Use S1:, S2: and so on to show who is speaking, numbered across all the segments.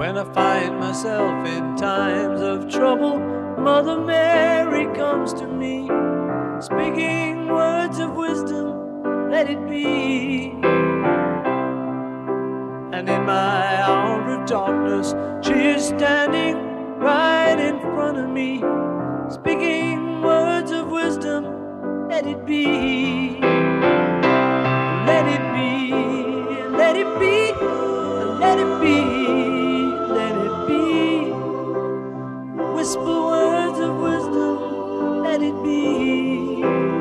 S1: When I find myself in times of trouble, Mother Mary comes to me, speaking words of wisdom, let it be. And in my hour of darkness, she is standing right in front of me, speaking words of wisdom, let it be. Let it be, let it be, let it be, let it be. Whisper words of wisdom, let it be.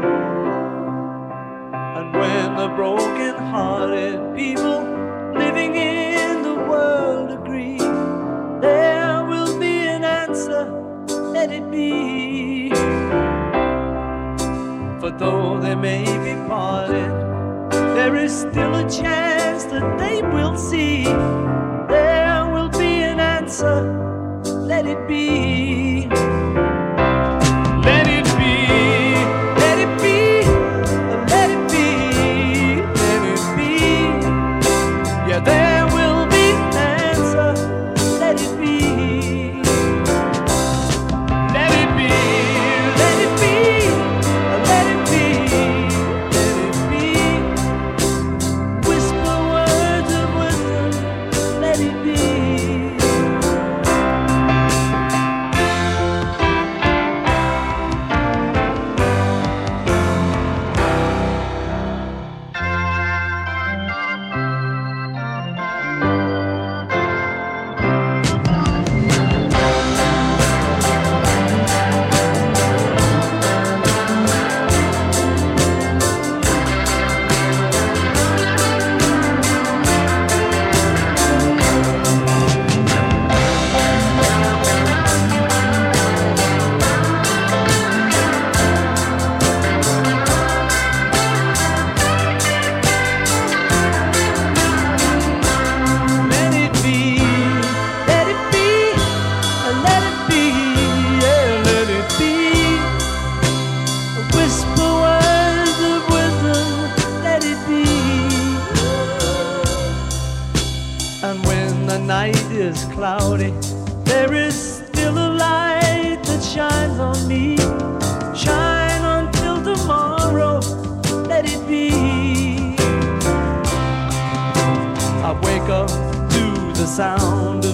S1: And when the broken-hearted people living in the world agree, there will be an answer, let it be. For though they may be parted, there is still a chance that they will see. There will be an answer, let it be. Let it be, let it be, let it be, let it be. Yeah, there will be an answer, let it be. Let it be, let it be, let it be, let it be. Whisper words of wisdom, let it be. And when the night is cloudy, there is still a light that shines on me. Shine until tomorrow, let it be. I wake up to the sound